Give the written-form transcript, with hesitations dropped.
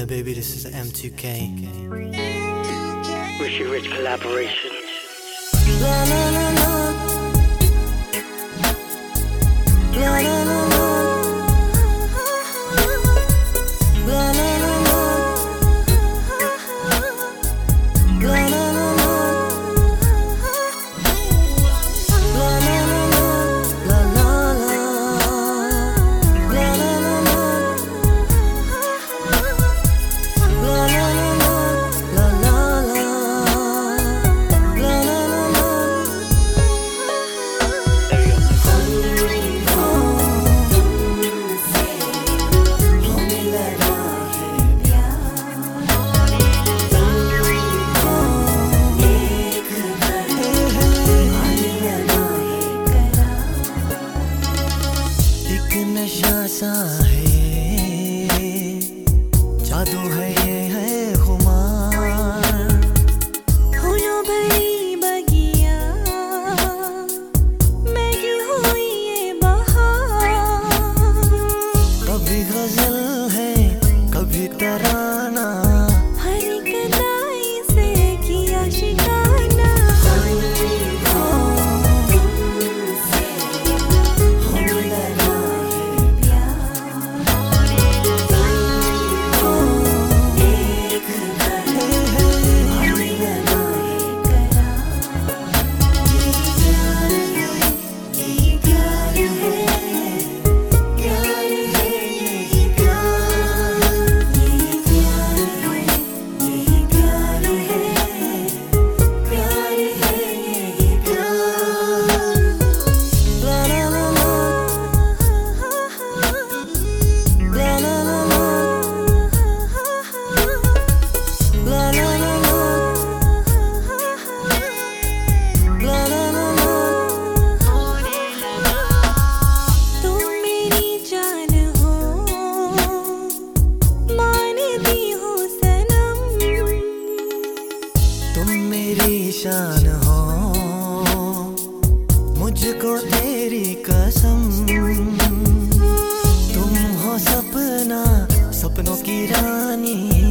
baby, this is M2K. Richie Rich collaboration. La la la la. La la la la. La la la la. La la la la. La la la la. La la la. La la la la. La la la la. La la la. La la la la. होने लगा है प्यार, एक आने लगा है करार। एक नशा सा है, जादू है ये है खुमार। फूलों भरी बगिया मैं क्यों हुई ये बहार। कभी गजल है कभी तराना, हर एक अदाई से किया शिकाना। होने लगा है प्यार, एक आने लगा है करार। ये प्यार है, ये प्यार है, प्यार है ये प्यार। ये प्यार है, ये प्यार है, प्यार है ये प्यार। ला ला ला ला। ला ला ला ला। ला ला ला ला। ला ला ला ला। तुम मेरी जान हो, मानती हो सनम। तुम मेरी शान हो, मुझको तेरी कसम। तुम हो सपना, सपनों की रानी।